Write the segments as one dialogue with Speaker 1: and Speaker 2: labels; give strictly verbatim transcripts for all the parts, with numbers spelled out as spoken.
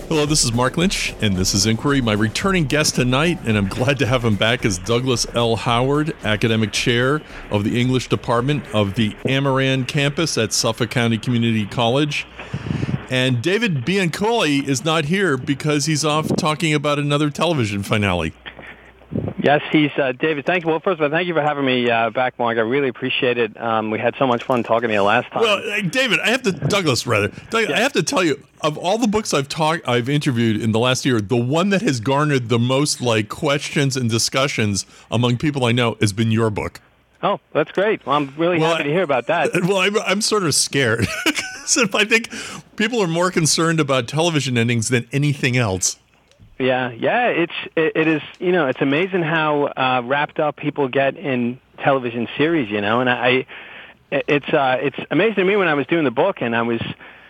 Speaker 1: Hello, this is Mark Lynch, and this is Inquiry. My returning guest tonight, and I'm glad to have him back, is Douglas L. Howard, Academic Chair of the English Department of the Amaran campus at Suffolk County Community College. And David Biancoli is not here because he's off talking about another television finale.
Speaker 2: Yes, he's uh, David. Thank you. Well, first of all, thank you for having me uh, back, Mark. I really appreciate it. Um, we had so much fun talking to you last time.
Speaker 1: Well, uh, David, I have to Douglas rather. Doug, yeah. I have to tell you, of all the books I've talked, I've interviewed in the last year, the one that has garnered the most like questions and discussions among people I know has been your book.
Speaker 2: Oh, that's great. Well, I'm really well, happy to hear about that.
Speaker 1: Well, I'm, I'm sort of scared. So I think people are more concerned about television endings than anything else.
Speaker 2: Yeah, yeah, it's it, it is. You know, it's amazing how uh, wrapped up people get in television series. You know, and I, it's uh, it's amazing to me when I was doing the book and I was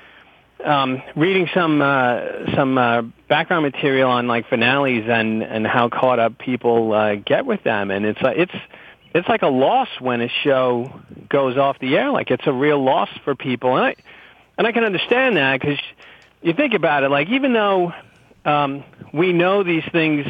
Speaker 2: um, reading some uh, some uh, background material on like finales and, and how caught up people uh, get with them, and it's uh, it's it's like a loss when a show goes off the air. Like it's a real loss for people, and I and I can understand that because you think about it. Like even though Um, we know these things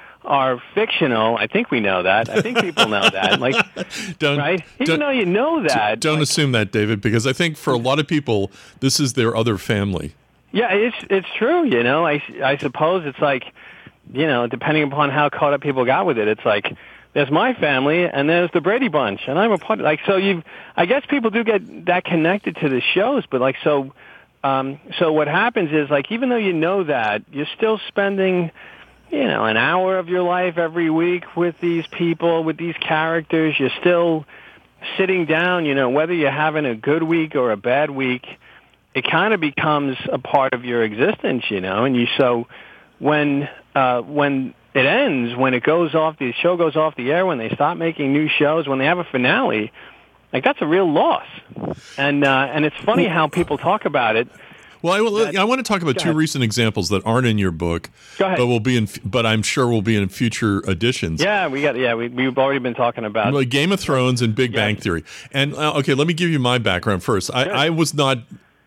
Speaker 2: are fictional. I think we know that. I think people know that. Like,
Speaker 1: don't,
Speaker 2: right? Even
Speaker 1: don't,
Speaker 2: though you know that.
Speaker 1: Don't
Speaker 2: like,
Speaker 1: assume that, David, because I think for a lot of people, this is their other family.
Speaker 2: Yeah, it's it's true. You know, I, I suppose it's like, you know, depending upon how caught up people got with it, it's like there's my family and there's the Brady Bunch, and I'm a part of. Like, so you, I guess people do get that connected to the shows, but like so. Um, so what happens is, like, even though you know that, you're still spending, you know, an hour of your life every week with these people, with these characters. You're still sitting down, you know, whether you're having a good week or a bad week, it kind of becomes a part of your existence, you know. And you so when uh, when it ends, when it goes off, the show goes off the air, when they stop making new shows, when they have a finale. Like, that's a real loss. And uh, and it's funny how people talk about it.
Speaker 1: Well, I, will, I want to talk about two recent examples that aren't in your book,
Speaker 2: Go ahead.
Speaker 1: but will be in, but I'm sure will be in future editions.
Speaker 2: Yeah, we got. Yeah, we, we've already been talking about
Speaker 1: well, Game of Thrones and Big
Speaker 2: yeah.
Speaker 1: Bang Theory. And uh, okay, let me give you my background first. I, I was not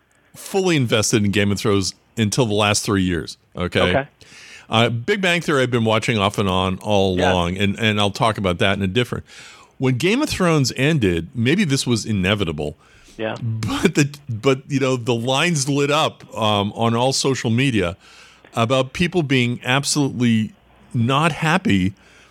Speaker 1: fully invested in Game of Thrones until the last three years. Okay.
Speaker 2: Okay.
Speaker 1: Uh, Big Bang Theory I've been watching off and on all
Speaker 2: yeah.
Speaker 1: along, and and I'll talk about that in a different. When Game of Thrones ended, maybe this was inevitable.
Speaker 2: Yeah.
Speaker 1: But the but you know the lines lit up um, on all social media about people being absolutely not happy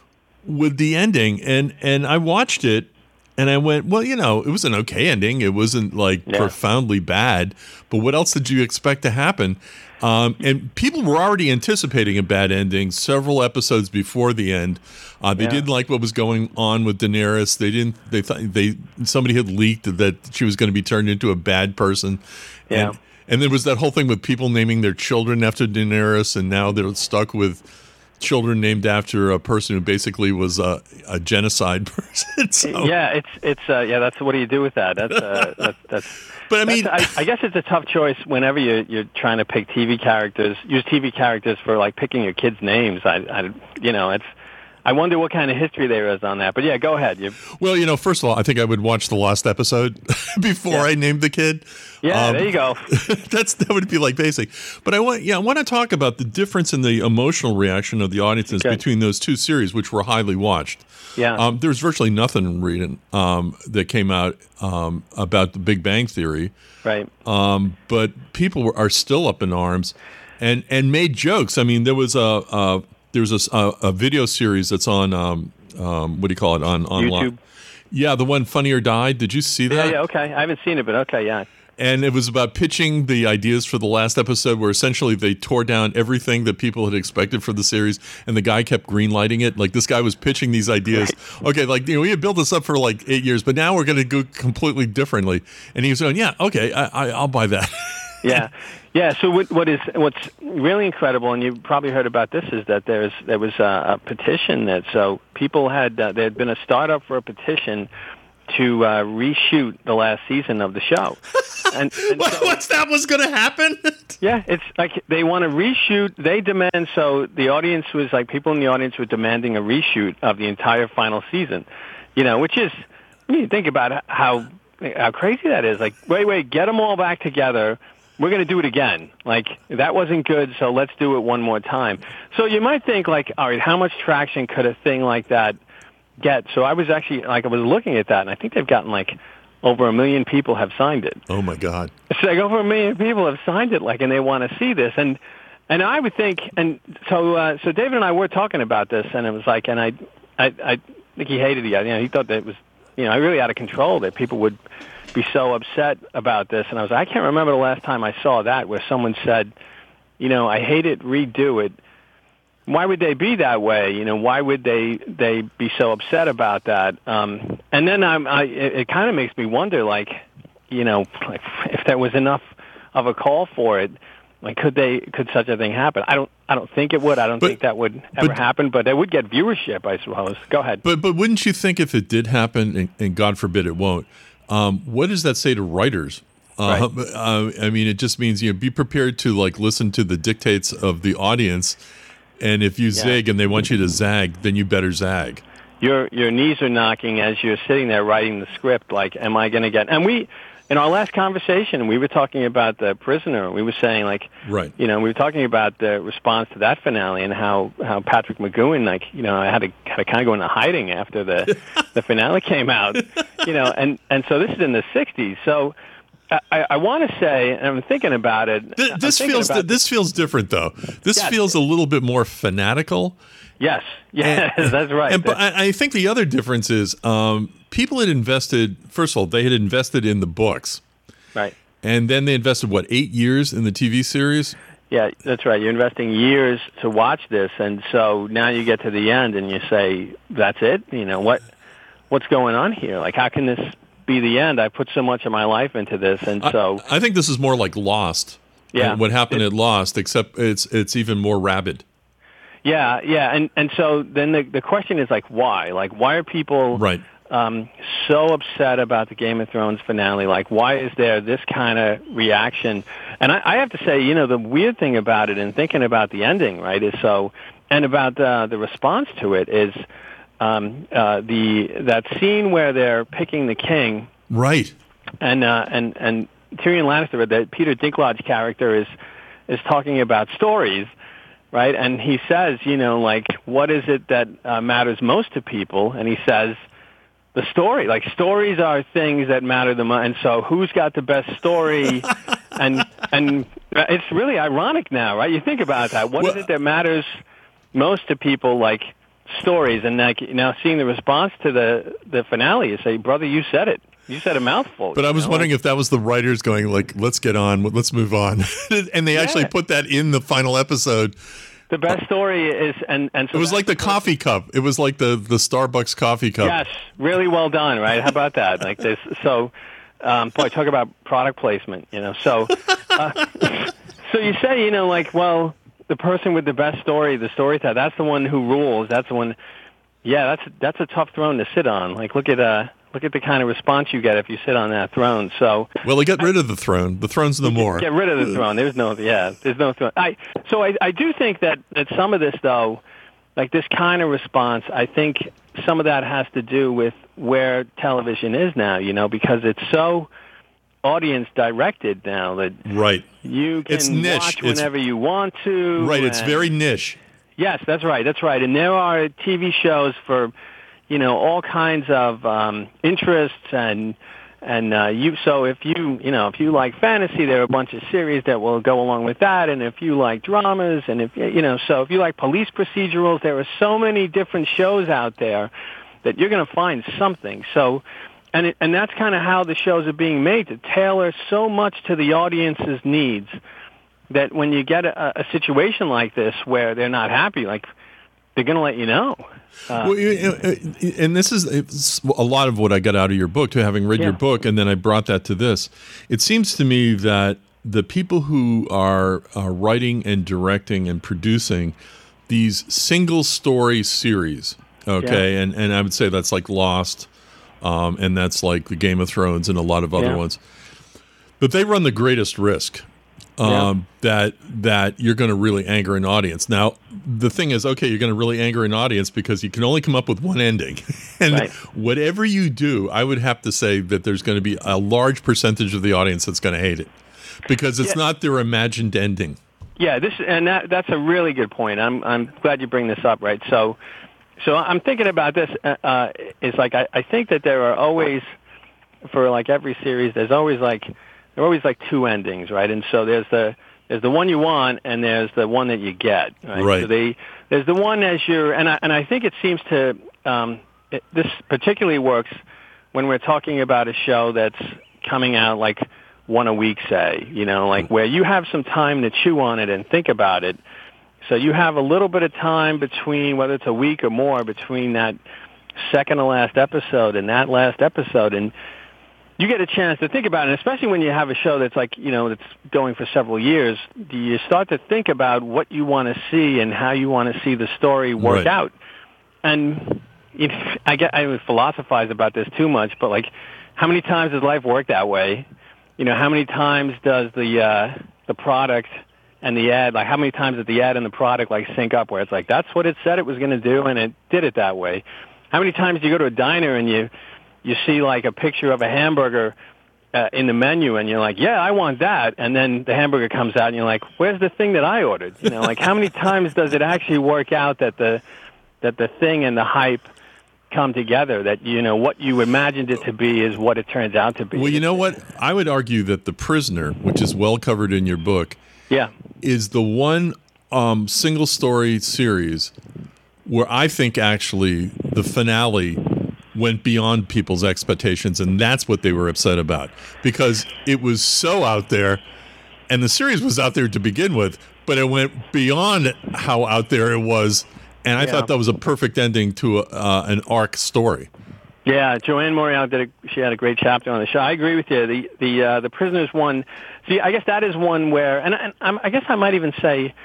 Speaker 1: with the ending, and and I watched it and I went, well, you know, it was an okay ending. It wasn't like
Speaker 2: yeah.
Speaker 1: profoundly bad, but what else did you expect to happen? Um, and people were already anticipating a bad ending several episodes before the end. Uh, they
Speaker 2: yeah.
Speaker 1: didn't like what was going on with Daenerys. They didn't. They thought they somebody had leaked that she was going to be turned into a bad person.
Speaker 2: Yeah.
Speaker 1: And, and there was that whole thing with people naming their children after Daenerys, and now they're stuck with children named after a person who basically was a, a genocide person. So.
Speaker 2: Yeah, it's it's uh, yeah. That's what do you do with that? That's uh, that, that's.
Speaker 1: But I mean,
Speaker 2: I, I guess it's a tough choice whenever you're you're trying to pick T V characters. Use T V characters for like picking your kids' names. I, I you know, it's. I wonder what kind of history there is on that. But yeah, go ahead. You,
Speaker 1: well, you know, first of all, I think I would watch the last episode before
Speaker 2: yeah.
Speaker 1: I named the kid.
Speaker 2: Yeah,
Speaker 1: um,
Speaker 2: there you go.
Speaker 1: that's that would be like basic. But I want, yeah, I want to talk about the difference in the emotional reaction of the audiences
Speaker 2: okay.
Speaker 1: between those two series, which were highly watched.
Speaker 2: Yeah,
Speaker 1: um, there's virtually nothing reading um, that came out um, about the Big Bang Theory.
Speaker 2: Right.
Speaker 1: Um, but people were, are still up in arms, and and made jokes. I mean, there was a. a There's a, a, a video series that's on, um, um, what do you call it, on online?
Speaker 2: YouTube.
Speaker 1: Yeah, the one Funny or Die. Did you see that?
Speaker 2: Yeah, yeah, okay. I haven't seen it, but okay, yeah.
Speaker 1: And it was about pitching the ideas for the last episode where essentially they tore down everything that people had expected for the series, and the guy kept greenlighting it. Like, this guy was pitching these ideas. Right. Okay, like, you know, we had built this up for like eight years, but now we're going to go completely differently. And he was going, yeah, okay, I, I, I'll buy that.
Speaker 2: Yeah. Yeah, so what, what is what's really incredible, and you probably heard about this, is that there's there was a, a petition that so people had uh, there had been a startup for a petition to uh, reshoot the last season of the show. And, and
Speaker 1: what,
Speaker 2: so,
Speaker 1: what's that was going to happen?
Speaker 2: Yeah, it's like they want to reshoot. They demand so the audience was like people in the audience were demanding a reshoot of the entire final season. You know, which is when you think about how how crazy that is. Like, wait, wait, get them all back together. we're going to do it again. Like, that wasn't good, so let's do it one more time. So you might think, like, all right, how much traction could a thing like that get? So I was actually, like, I was looking at that, and I think they've gotten, like, over a million people have signed it.
Speaker 1: Oh, my God.
Speaker 2: It's like over a million people have signed it, like, and they want to see this. And and I would think, and so uh, so David and I were talking about this, and it was like, and I, I, I think he hated it. You know, he thought that it was, you know, really out of control, that people would be so upset about this. And I was I can't remember the last time I saw that where someone said, you know, I hate it, redo it. Why would they be that way? You know, why would they they be so upset about that? Um, and then I'm, I, it, it kind of makes me wonder, like, you know, like if there was enough of a call for it, like could they could such a thing happen? I don't I don't think it would. I don't
Speaker 1: but,
Speaker 2: think that would ever
Speaker 1: but,
Speaker 2: happen. But it would get viewership, I suppose. Go ahead.
Speaker 1: But but wouldn't you think if it did happen, and, and God forbid it won't? Um, what does that say to writers? Uh,
Speaker 2: right.
Speaker 1: uh, I mean, it just means, you know, be prepared to like listen to the dictates of the audience, and if you yeah. zig and they want you to zag, then you better zag.
Speaker 2: Your your knees are knocking as you're sitting there writing the script. Like, am I going to get? And we, in our last conversation, we were talking about The Prisoner. We were saying, like,
Speaker 1: right.
Speaker 2: you know, we were talking about the response to that finale and how, how Patrick McGoohan, like, you know, I had to had to kind of go into hiding after the the finale came out, you know, and and so this is in the sixties. So I, I want to say, and I'm thinking about it.
Speaker 1: This, this feels
Speaker 2: about
Speaker 1: this feels different, though. This
Speaker 2: yes.
Speaker 1: feels a little bit more fanatical.
Speaker 2: Yes, yes,
Speaker 1: and,
Speaker 2: that's right.
Speaker 1: And, but I, I think the other difference is um, people had invested. First of all, they had invested in the books,
Speaker 2: right?
Speaker 1: And then they invested what eight years in the T V series.
Speaker 2: Yeah, that's right. You're investing years to watch this, and so now you get to the end and you say, "That's it." You know what? What's going on here? Like, how can this be the end? I put so much of my life into this, and so
Speaker 1: I, I think this is more like Lost.
Speaker 2: Yeah,
Speaker 1: what happened
Speaker 2: it,
Speaker 1: at Lost, except it's it's even more rabid.
Speaker 2: Yeah, yeah, and and so then the the question is, like, why? Like, why are people
Speaker 1: right.
Speaker 2: um, so upset about the Game of Thrones finale? Like, why is there this kind of reaction? And I, I have to say, you know, the weird thing about it, and thinking about the ending, right, is so, and about uh, the response to it is um, uh, the that scene where they're picking the king,
Speaker 1: right,
Speaker 2: and uh, and and Tyrion Lannister, the Peter Dinklage character, is is talking about stories. Right, and he says, you know, like, what is it that uh, matters most to people? And he says, the story. Like, stories are things that matter the most. And so, who's got the best story? and and it's really ironic now, right? You think about that. What well, is it that matters most to people? Like, stories. And like, now, seeing the response to the the finale, you say, brother, you said it. You said a mouthful.
Speaker 1: But I was
Speaker 2: know?
Speaker 1: wondering if that was the writers going, like, let's get on, let's move on. And they yeah. actually put that in the final episode.
Speaker 2: The best story is, and, and so
Speaker 1: it was like the coffee cup. It was like the, the Starbucks coffee cup.
Speaker 2: Yes, really well done, right? How about that? Like this. So, um, boy, talk about product placement, you know. So, uh, so you say, you know, like, well, the person with the best story, the storyteller, that's the one who rules. That's the one. Yeah, that's that's a tough throne to sit on. Like, look at uh. Look at the kind of response you get if you sit on that throne. So,
Speaker 1: well, they got rid of the throne. The throne's no more.
Speaker 2: Get rid of the throne. There's no, yeah, there's no throne. I so I, I do think that, that some of this, though, like this kind of response, I think some of that has to do with where television is now. You know, because it's so audience directed now that
Speaker 1: right.
Speaker 2: you can
Speaker 1: it's niche.
Speaker 2: watch whenever
Speaker 1: it's,
Speaker 2: you want to.
Speaker 1: Right. It's very niche.
Speaker 2: Yes, that's right. That's right. And there are T V shows for, you know, all kinds of um, interests and and uh, you. So if you you know if you like fantasy, there are a bunch of series that will go along with that. And if you like dramas, and if you know, so if you like police procedurals, there are so many different shows out there that you're going to find something. So, and it, and that's kind of how the shows are being made, to tailor so much to the audience's needs that when you get a, a situation like this where they're not happy, like, they're going to let you know. Uh,
Speaker 1: well, and this is a lot of what I got out of your book, to having read
Speaker 2: yeah.
Speaker 1: your book, and then I brought that to this. It seems to me that the people who are, are writing and directing and producing these single story series, okay, yeah. and, and I would say that's like Lost, um, and that's like the Game of Thrones and a lot of other
Speaker 2: yeah.
Speaker 1: ones, but they run the greatest risk. Um, yeah. that that you're going to really anger an audience. Now, the thing is, okay, you're going to really anger an audience because you can only come up with one ending. And
Speaker 2: right.
Speaker 1: whatever you do, I would have to say that there's going to be a large percentage of the audience that's going to hate it. because it's yeah. not their imagined ending.
Speaker 2: Yeah, this and that that's a really good point. I'm I'm glad you bring this up. Right, so so I'm thinking about this. Uh, it's like I, I think that there are always, for like every series, there's always like there are always like two endings, right? And so there's the there's the one you want, and there's the one that you get. Right.
Speaker 1: right.
Speaker 2: So they, there's the one as you're, and I, and I think it seems to um, it, this particularly works when we're talking about a show that's coming out like one a week, say, you know, like where you have some time to chew on it and think about it. So you have a little bit of time between, whether it's a week or more, between that second to last episode and that last episode, and you get a chance to think about it, especially when you have a show that's like, you know, that's going for several years. You start to think about what you want to see and how you want to see the story work
Speaker 1: right.
Speaker 2: out. And you know, I get, I would philosophize about this too much, but like, how many times does life work that way? You know, how many times does the uh, the product and the ad, like how many times does the ad and the product like sync up where it's like, that's what it said it was going to do and it did it that way? How many times do you go to a diner and you you see like a picture of a hamburger uh, in the menu and you're like, yeah, I want that. And then the hamburger comes out and you're like, where's the thing that I ordered? You know, like how many times does it actually work out that the that the thing and the hype come together, that, you know, what you imagined it to be is what it turns out to be?
Speaker 1: Well, you know what? I would argue that The Prisoner, which is well covered in your book,
Speaker 2: yeah,
Speaker 1: is the one um, single story series where I think actually the finale went beyond people's expectations, and that's what they were upset about, because it was so out there, and the series was out there to begin with, but it went beyond how out there it was. And I yeah. thought that was a perfect ending to a, uh, an arc story.
Speaker 2: Yeah, Joanne Morial did. A, she had a great chapter on the show. I agree with you. The the uh, the Prisoners one. See, I guess that is one where, and, and I'm, I guess I might even say,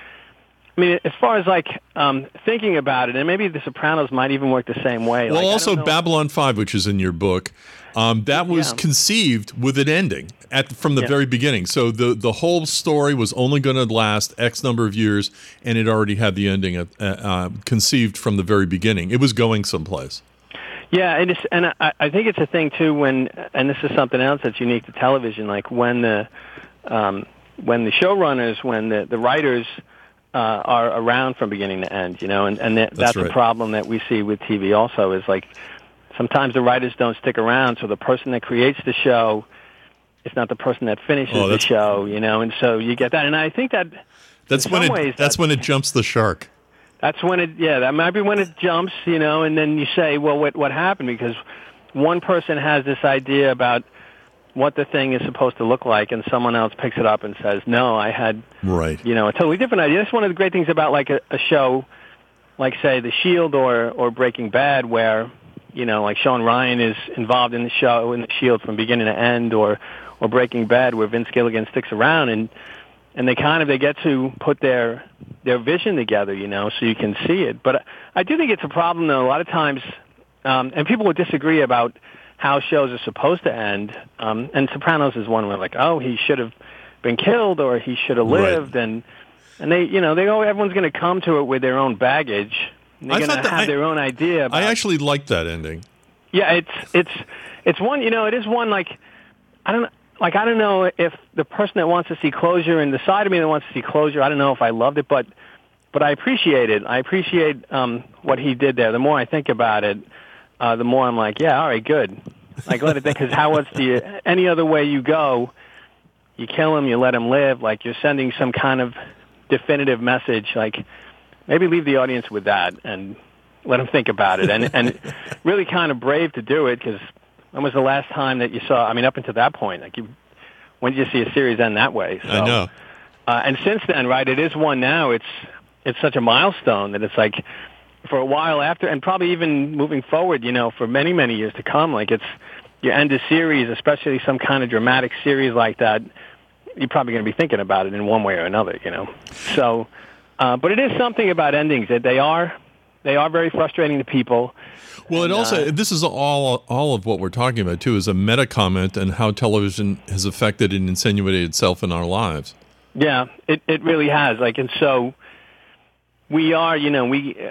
Speaker 2: I mean, as far as like um, thinking about it, and maybe The Sopranos might even work the same way.
Speaker 1: Well,
Speaker 2: like,
Speaker 1: also Babylon five, which is in your book, um, that was
Speaker 2: yeah.
Speaker 1: conceived with an ending at from the
Speaker 2: yeah.
Speaker 1: very beginning. So the the whole story was only going to last X number of years, and it already had the ending uh, uh, conceived from the very beginning. It was going someplace.
Speaker 2: Yeah, it is, and I, I think it's a thing too when, and this is something else that's unique to television, like when the um, when the showrunners, when the the writers uh, are around from beginning to end, you know, and and that, that's,
Speaker 1: that's right.
Speaker 2: a problem that we see with T V also, is like sometimes the writers don't stick around, so the person that creates the show, it's not the person that finishes
Speaker 1: oh,
Speaker 2: the show, you know, and so you get that, and I think that
Speaker 1: that's when it
Speaker 2: ways,
Speaker 1: that's,
Speaker 2: that's
Speaker 1: when it jumps the shark.
Speaker 2: That's when it, yeah, that might be when it jumps, you know, and then you say, well, what what happened? Because one person has this idea about what the thing is supposed to look like, and someone else picks it up and says, no, I had,
Speaker 1: right.
Speaker 2: you know, a totally different idea. That's one of the great things about like a, a show, like say The Shield or or Breaking Bad, where, you know, like Sean Ryan is involved in the show in The Shield from beginning to end, or or Breaking Bad, where Vince Gilligan sticks around and. And they kind of, they get to put their their vision together, you know, so you can see it. But I do think it's a problem, though, a lot of times, um, and people would disagree about how shows are supposed to end. Um, and Sopranos is one where, like, oh, he should have been killed or he should have lived.
Speaker 1: Right.
Speaker 2: And and they, you know, they go, everyone's going to come to it with their own baggage. And they're going to have I, their own idea about,
Speaker 1: I actually liked that ending.
Speaker 2: Yeah, it's it's it's one, you know, it is one, like, I don't know. Like, I don't know if the person that wants to see closure and the side of me that wants to see closure, I don't know if I loved it, but but I appreciate it. I appreciate um, what he did there. The more I think about it, uh, the more I'm like, yeah, all right, good. Like, let it think, because how else do you, any other way you go, you kill him, you let him live, like you're sending some kind of definitive message, like maybe leave the audience with that and let them think about it. And, and really kind of brave to do it, because when was the last time that you saw, I mean, up until that point, like you, when did you see a series end that way? So,
Speaker 1: I know.
Speaker 2: Uh, and since then, right, it is one now. It's it's such a milestone that it's like for a while after, and probably even moving forward, you know, for many, many years to come, like it's, you end a series, especially some kind of dramatic series like that, you're probably going to be thinking about it in one way or another, you know. So, uh, but it is something about endings that they are, they are very frustrating to people.
Speaker 1: Well,
Speaker 2: and,
Speaker 1: it also,
Speaker 2: uh,
Speaker 1: this is all all of what we're talking about, too, is a meta comment on how television has affected and insinuated itself in our lives.
Speaker 2: Yeah, it, it really has. Like, and so we are, you know, we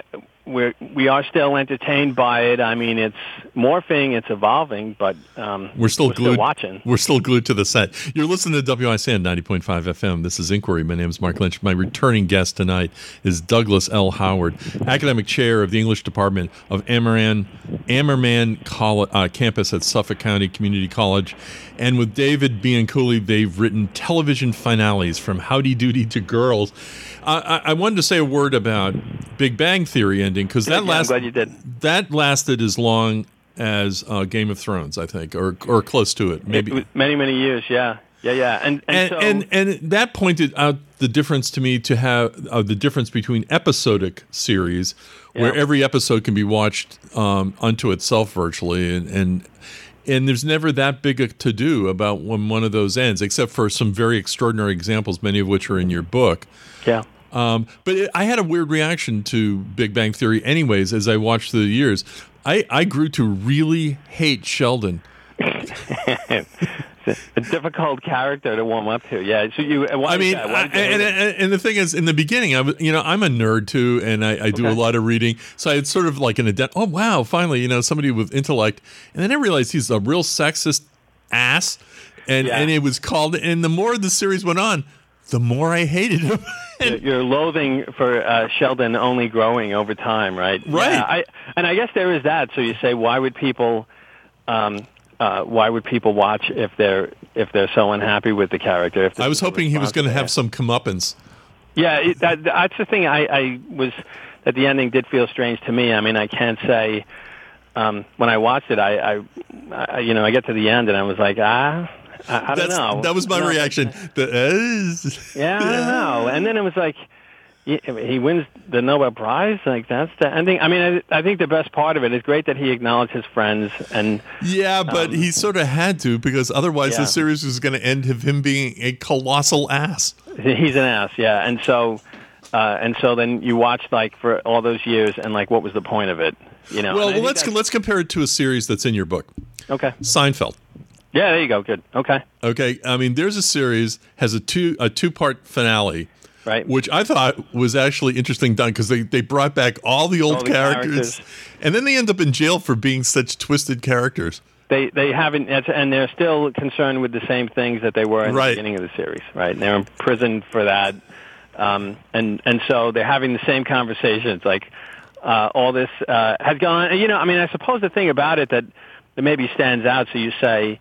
Speaker 2: we're we are still entertained by it. I mean, it's morphing, it's evolving, but um,
Speaker 1: we're still
Speaker 2: we're
Speaker 1: glued.
Speaker 2: Still watching.
Speaker 1: We're still glued to the set. You're listening to W I C N ninety point five F M. This is Inquiry. My name is Mark Lynch. My returning guest tonight is Douglas L. Howard, academic chair of the English Department of Ammerman Ammerman College, uh, campus at Suffolk County Community College. And with David Bianculli, they've written television finales from Howdy Doody to Girls. Uh, I, I wanted to say a word about Big Bang Theory ending because that
Speaker 2: yeah,
Speaker 1: last
Speaker 2: I'm glad you did.
Speaker 1: that lasted as long as uh, Game of Thrones, I think, or or close to it, maybe
Speaker 2: it many many years. Yeah, yeah, yeah. And and
Speaker 1: and
Speaker 2: so,
Speaker 1: and, and that pointed out the difference to me to have uh, the difference between episodic series, where
Speaker 2: Yeah.
Speaker 1: every episode can be watched um, unto itself virtually, and. and And there's never that big a to-do about when one of those ends, except for some very extraordinary examples, many of which are in your book.
Speaker 2: yeah.
Speaker 1: Um, but it, I had a weird reaction to Big Bang Theory anyways as I watched through the years. I, I grew to really hate Sheldon.
Speaker 2: It's a difficult character to warm up to. Yeah. So you. Why
Speaker 1: I
Speaker 2: is
Speaker 1: mean,
Speaker 2: that? Why
Speaker 1: I,
Speaker 2: did you hate
Speaker 1: and,
Speaker 2: him?
Speaker 1: and, and the thing is, in the beginning, I was, you know, I'm a nerd too, and I, I do
Speaker 2: Okay.
Speaker 1: a lot of reading. So I had sort of like an aden- oh wow, finally, you know, somebody with intellect. And then I realized he's a real sexist ass, and
Speaker 2: Yeah.
Speaker 1: and it was called. And the more the series went on, the more I hated him.
Speaker 2: Your- Your loathing for uh, Sheldon only growing over time, right?
Speaker 1: Right.
Speaker 2: Yeah, I, and I guess there is that. So you say, why would people, um, uh, why would people watch if they're if they're so unhappy with the character? If
Speaker 1: I was
Speaker 2: there's no
Speaker 1: hoping he was
Speaker 2: response
Speaker 1: going to
Speaker 2: there?
Speaker 1: have some comeuppance.
Speaker 2: Yeah, it, that, that's the thing. I, I was that the ending did feel strange to me. I mean, I can't say um, when I watched it. I, I, I, you know, I get to the end and I was like, ah, I, I don't
Speaker 1: That's,
Speaker 2: know.
Speaker 1: That was my
Speaker 2: No,
Speaker 1: reaction. The, uh,
Speaker 2: Yeah, I don't know. And then it was like he, he wins the Nobel Prize. Like that's the ending. I mean, I, I think the best part of it is great that he acknowledged his friends and
Speaker 1: Yeah, but
Speaker 2: Um,
Speaker 1: he sort of had to because otherwise
Speaker 2: Yeah.
Speaker 1: the series was going to end of him being a colossal ass.
Speaker 2: he's an ass. Yeah, and so. Uh, and so then you watched like for all those years, and like, what was the point of it? You know.
Speaker 1: Well,
Speaker 2: And I think
Speaker 1: let's
Speaker 2: that's-
Speaker 1: let's compare it to a series that's in your book,
Speaker 2: Okay.
Speaker 1: Seinfeld.
Speaker 2: Yeah, there you go. Good. Okay.
Speaker 1: Okay, I mean, there's a series has a two a two part finale,
Speaker 2: Right.
Speaker 1: which I thought was actually interesting done because they, they brought back all the old
Speaker 2: All the
Speaker 1: characters,
Speaker 2: characters.
Speaker 1: and then they end up in jail for being such twisted characters.
Speaker 2: They they haven't, and they're still concerned with the same things that they were in
Speaker 1: Right.
Speaker 2: the beginning of the series. Right. And they're in prison for that, um, and and so they're having the same conversations. Like uh, all this uh, has gone. You know, I mean, I suppose the thing about it that that maybe stands out. So you say,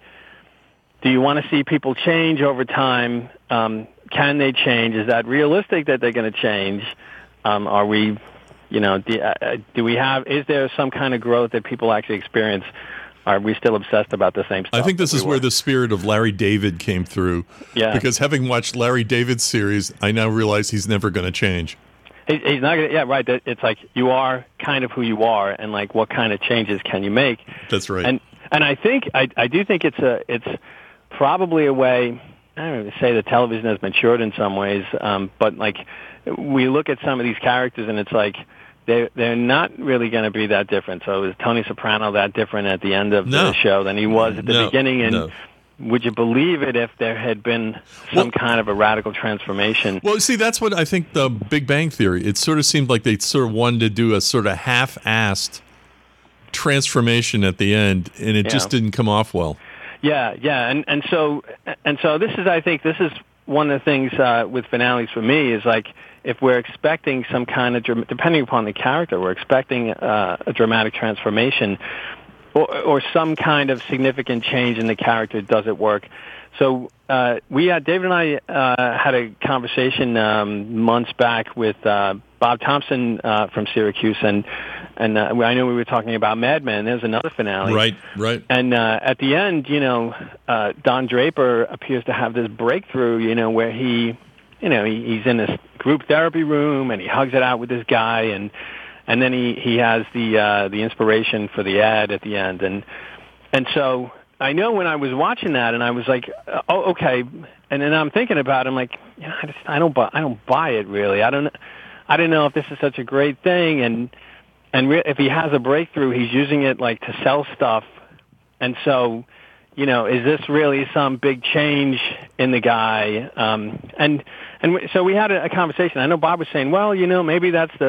Speaker 2: do you want to see people change over time? Um, can they change? Is that realistic that they're going to change? Um, are we, you know, do, uh, do we have? Is there some kind of growth that people actually experience? Are we still obsessed about the same stuff?
Speaker 1: I think this
Speaker 2: that
Speaker 1: is
Speaker 2: we
Speaker 1: where
Speaker 2: were?
Speaker 1: the spirit of Larry David came through.
Speaker 2: Yeah.
Speaker 1: Because having watched Larry David's series, I now realize he's never going to change.
Speaker 2: He, he's not gonna. Yeah, right. that- It's like you are kind of who you are, and like what kind of changes can you make?
Speaker 1: That's right.
Speaker 2: And and I think I I do think it's a it's probably a way. I don't even say that television has matured in some ways, um, but like we look at some of these characters, and it's like they they're not really going to be that different. So is Tony Soprano that different at the end of
Speaker 1: No.
Speaker 2: the show than he was at the
Speaker 1: No,
Speaker 2: beginning? And
Speaker 1: no.
Speaker 2: would you believe it if there had been some
Speaker 1: Well-
Speaker 2: kind of a radical transformation?
Speaker 1: Well, see, that's what I think the Big Bang Theory, it sort of seemed like they sort of wanted to do a sort of half-assed transformation at the end, and it
Speaker 2: Yeah.
Speaker 1: just didn't come off well.
Speaker 2: Yeah, yeah, and and so and so this is, I think, this is one of the things uh, with finales for me is like if we're expecting some kind of dram- depending upon the character, we're expecting uh, a dramatic transformation or, or some kind of significant change in the character. Does it work? So uh, we had David and I uh, had a conversation um, months back with uh, Bob Thompson uh, from Syracuse, and and uh, I know we were talking about Mad Men. There's another finale,
Speaker 1: Right, right.
Speaker 2: and uh, at the end, you know, uh, Don Draper appears to have this breakthrough, you know, where he, you know, he, he's in this group therapy room and he hugs it out with this guy, and and then he he has the uh, the inspiration for the ad at the end, and and so I know when I was watching that, and I was like, oh, okay, and then I'm thinking about it, I'm like, you know, I just I don't buy I don't buy it really. I don't I don't know if this is such a great thing, and. And re- if he has a breakthrough, he's using it like to sell stuff. And so, you know, is this really some big change in the guy? Um, and and w- so we had a, a conversation. I know Bob was saying, well, you know, maybe that's the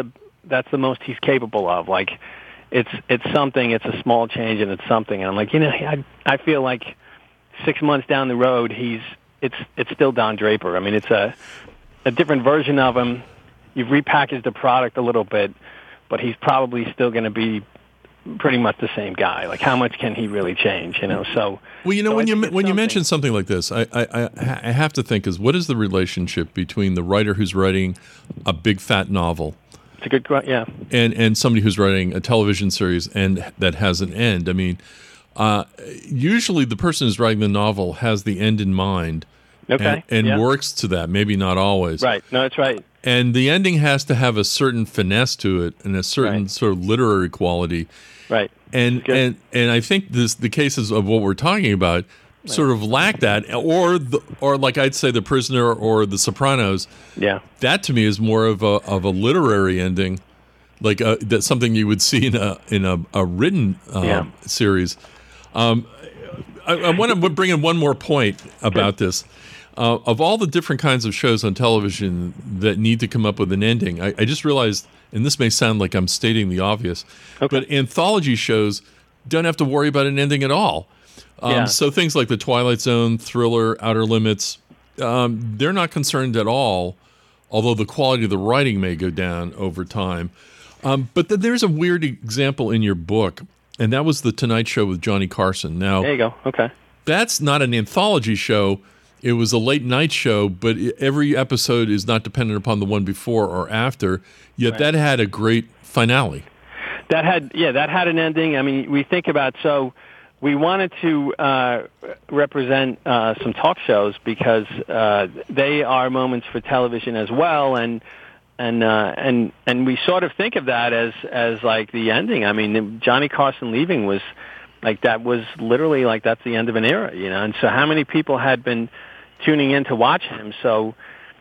Speaker 2: that's the most he's capable of. Like, it's it's something. It's a small change, and it's something. And I'm like, you know, I I feel like six months down the road, he's it's it's still Don Draper. I mean, it's a a different version of him. You've repackaged the product a little bit, but he's probably still going to be pretty much the same guy. Like, how much can he really change? You know, so
Speaker 1: well, you know,
Speaker 2: so
Speaker 1: when you when
Speaker 2: something.
Speaker 1: you mention something like this, I, I I have to think is what is the relationship between the writer who's writing a big fat novel,
Speaker 2: it's a good yeah,
Speaker 1: and and somebody who's writing a television series and that has an end. I mean, uh, usually the person who's writing the novel has the end in mind,
Speaker 2: okay,
Speaker 1: and, and
Speaker 2: yeah.
Speaker 1: works to that. Maybe not always,
Speaker 2: Right? No, that's right.
Speaker 1: And the ending has to have a certain finesse to it and a certain
Speaker 2: Right.
Speaker 1: sort of literary quality.
Speaker 2: Right.
Speaker 1: And
Speaker 2: Good.
Speaker 1: and and I think this the cases of what we're talking about sort of lack that, or the, or like I'd say, The Prisoner or The Sopranos.
Speaker 2: Yeah.
Speaker 1: That to me is more of a of a literary ending, like a, that's something you would see in a in a, a written uh,
Speaker 2: Yeah.
Speaker 1: series. Um, I, I want to bring in one more point about this. Uh, of all the different kinds of shows on television that need to come up with an ending, I, I just realized, and this may sound like I'm stating the obvious,
Speaker 2: Okay.
Speaker 1: but anthology shows don't have to worry about an ending at all. Um,
Speaker 2: Yeah.
Speaker 1: So things like The Twilight Zone, Thriller, Outer Limits, um, they're not concerned at all, although the quality of the writing may go down over time. Um, but th- there's a weird example in your book, and that was The Tonight Show with Johnny Carson. Now,
Speaker 2: There you go. Okay.
Speaker 1: that's not an anthology show. It was a late night show, but i- every episode is not dependent upon the one before or after. Yet
Speaker 2: Right.
Speaker 1: that had a great finale.
Speaker 2: That had yeah, that had an ending. I mean, we think about so we wanted to uh, represent uh, some talk shows because uh, they are moments for television as well, and and uh, and and we sort of think of that as as like the ending. I mean, Johnny Carson leaving was like that was literally like that's the end of an era, you know. And so, how many people had been tuning in to watch him? So,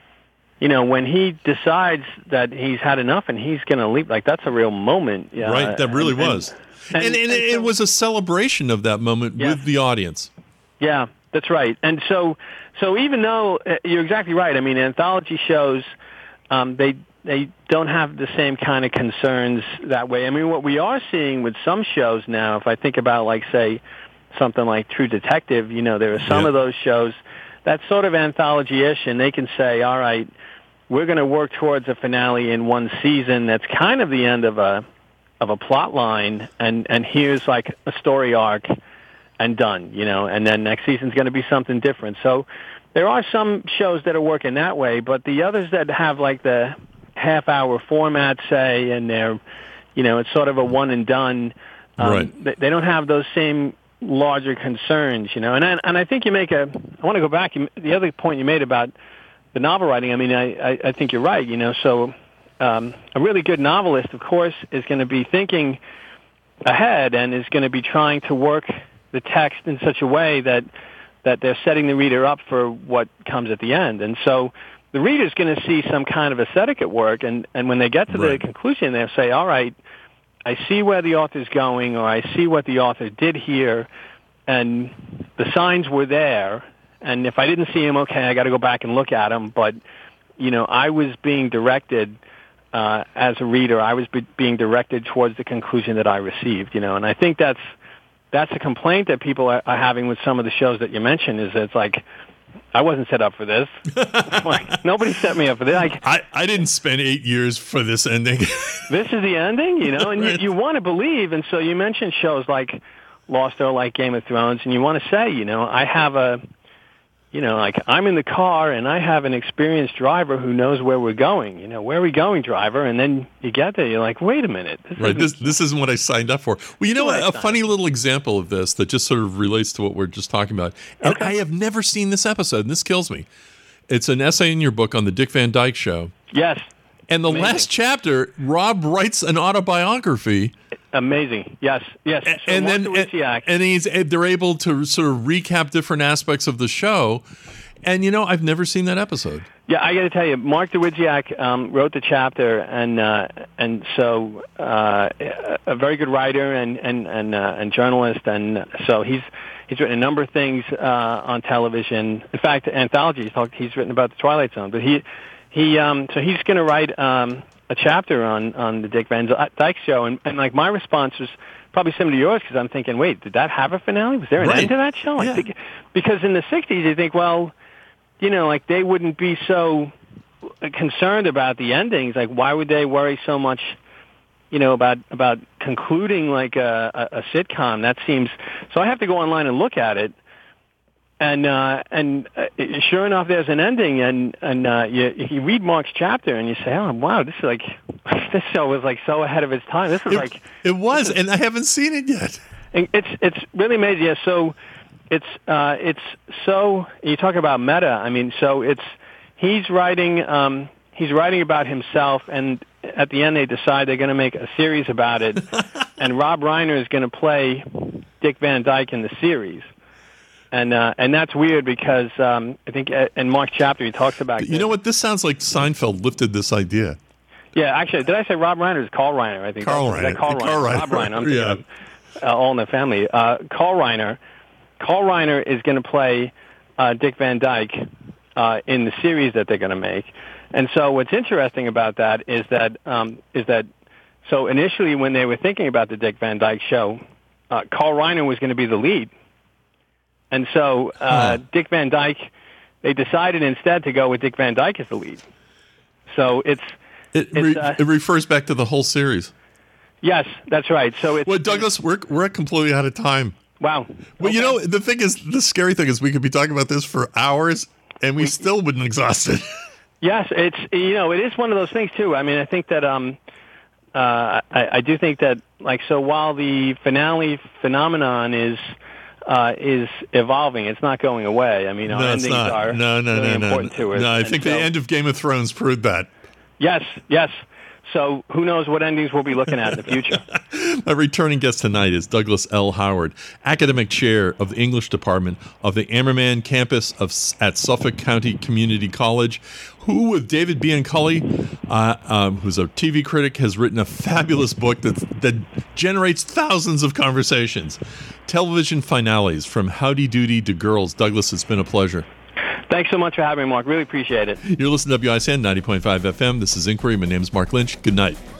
Speaker 2: you know, when he decides that he's had enough and he's going to leave, like that's a real moment. Yeah,
Speaker 1: Right, that really
Speaker 2: and- and-
Speaker 1: was. And,
Speaker 2: and-
Speaker 1: and,
Speaker 2: and
Speaker 1: it
Speaker 2: so-
Speaker 1: was a celebration of that moment
Speaker 2: Yeah.
Speaker 1: with the audience.
Speaker 2: Yeah, that's right. And so, so even though uh, you're exactly right, I mean, anthology shows, um, they they don't have the same kind of concerns that way. I mean, what we are seeing with some shows now, if I think about, like, say, something like True Detective, you know, there are some
Speaker 1: Yeah.
Speaker 2: of those shows that's sort of anthology-ish, and they can say, all right, we're going to work towards a finale in one season that's kind of the end of a of a plot line, and and here's like a story arc. And done, you know, and then next season's going to be something different. So there are some shows that are working that way, but the others that have like the half-hour format, say, and they're, you know, it's sort of a one and done. Um,
Speaker 1: Right.
Speaker 2: they, they don't have those same larger concerns, you know. And I, and I think you make a. I want to go back. You, the other point you made about the novel writing. I mean, I I, I think you're right. You know, so um, a really good novelist, of course, is going to be thinking ahead and is going to be trying to work the text in such a way that that they're setting the reader up for what comes at the end. And so the reader's going to see some kind of aesthetic at work, and, and when they get to
Speaker 1: Right.
Speaker 2: the conclusion, they'll say, all right, I see where the author's going, or I see what the author did here, and the signs were there, and if I didn't see them, okay, I got to go back and look at them, but, you know, I was being directed uh, as a reader, I was be- being directed towards the conclusion that I received, you know, and I think that's That's a complaint that people are are having with some of the shows that you mentioned. Is that it's like I wasn't set up for this. Like, nobody set me up for this. Like,
Speaker 1: I, I didn't spend eight years for this ending.
Speaker 2: this is the ending, you know, and
Speaker 1: Right.
Speaker 2: you, you want to believe. And so you mentioned shows like Lost or like Game of Thrones, and you want to say, you know, I have a, you know, like I'm in the car and I have an experienced driver who knows where we're going. You know, where are we going, driver? And then you get there, you're like, wait a minute. This
Speaker 1: Right.
Speaker 2: isn't-
Speaker 1: This this isn't what I signed up for. Well, you know,
Speaker 2: What I
Speaker 1: a, a
Speaker 2: signed
Speaker 1: funny
Speaker 2: up
Speaker 1: little example of this that just sort of relates to what we're just talking about. And
Speaker 2: Okay.
Speaker 1: I have never seen this episode, and this kills me. It's an essay in your book on the Dick Van Dyke Show.
Speaker 2: Yes.
Speaker 1: And the
Speaker 2: Amazing.
Speaker 1: last chapter, Rob writes an autobiography,
Speaker 2: Amazing. Yes. Yes.
Speaker 1: and,
Speaker 2: So
Speaker 1: and then
Speaker 2: Martha
Speaker 1: and,
Speaker 2: Wisiak-
Speaker 1: and he's they're able to sort of recap different aspects of the show. And you know, I've never seen that episode.
Speaker 2: Yeah, I got to tell you, Mark DeWidziak um, wrote the chapter, and uh, and so uh, a very good writer and and and, uh, and journalist, and so he's he's written a number of things uh, on television. In fact, anthologies. He's written about the Twilight Zone, but he he um, so he's going to write um, a chapter on, on the Dick Van Dyke Show, and, and like my response was probably similar to yours, because I'm thinking, wait, did that have a finale? Was there an
Speaker 1: right.
Speaker 2: end to that show?
Speaker 1: Yeah.
Speaker 2: I think, because in the sixties, you think, well, you know, like they wouldn't be so concerned about the endings. Like, why would they worry so much, you know, about about concluding like a, a, a sitcom? That seems, so I have to go online and look at it. And uh, and uh, sure enough, there's an ending, and and uh, you you read Mark's chapter, and you say, "Oh, wow, this is like this show was like so ahead of its time. This is
Speaker 1: it,
Speaker 2: like
Speaker 1: it was,
Speaker 2: is,
Speaker 1: and I haven't seen it yet."
Speaker 2: And it's it's really amazing. Yeah, so it's uh, it's so you talk about meta. I mean, so it's he's writing um, he's writing about himself, and at the end they decide they're going to make a series about it, and Rob Reiner is going to play Dick Van Dyke in the series. And uh, and that's weird because um, I think in Mark's chapter he talks about.
Speaker 1: You this. know what? This sounds like Seinfeld lifted this idea.
Speaker 2: Yeah, actually, did I say Rob Reiner? It's Carl Reiner, I think.
Speaker 1: Carl Reiner.
Speaker 2: Carl Reiner.
Speaker 1: Carl Reiner.
Speaker 2: Rob Reiner. I'm thinking
Speaker 1: yeah.
Speaker 2: of uh, All in the Family. Uh, Carl Reiner. Carl Reiner is going to play uh, Dick Van Dyke uh, in the series that they're going to make. And so what's interesting about that is that um, is that so initially when they were thinking about the Dick Van Dyke show, uh, Carl Reiner was going to be the lead. And so uh, huh. Dick Van Dyke, they decided instead to go with Dick Van Dyke as the lead. So it's
Speaker 1: it,
Speaker 2: it's,
Speaker 1: re-
Speaker 2: uh,
Speaker 1: it refers back to the whole series.
Speaker 2: Yes, that's right. So it's
Speaker 1: well, Douglas, we're we're completely out of time.
Speaker 2: Wow.
Speaker 1: Well,
Speaker 2: okay.
Speaker 1: you know, the thing is, the scary thing is, we could be talking about this for hours, and we, we still wouldn't exhaust it.
Speaker 2: Yes, it's you know, it is one of those things too. I mean, I think that um, uh, I, I do think that like so while the finale phenomenon is. Uh, is evolving. It's not going away. I mean, our
Speaker 1: no,
Speaker 2: endings
Speaker 1: not.
Speaker 2: are
Speaker 1: no, no,
Speaker 2: really
Speaker 1: no,
Speaker 2: important
Speaker 1: no.
Speaker 2: to us.
Speaker 1: No, I
Speaker 2: and
Speaker 1: think
Speaker 2: so,
Speaker 1: the end of Game of Thrones proved that.
Speaker 2: Yes, yes. So who knows what endings we'll be looking at in the future.
Speaker 1: My returning guest tonight is Douglas L. Howard, Academic Chair of the English Department of the Ammerman campus of at Suffolk County Community College, who, with David Bianculli, uh, um, who's a T V critic, has written a fabulous book that that generates thousands of conversations. Television finales, from Howdy Doody to Girls. Douglas, it's been a pleasure.
Speaker 2: Thanks so much for having me, Mark. Really appreciate it.
Speaker 1: You're listening to W I S N ninety point five F M. This is Inquiry. My name is Mark Lynch. Good night.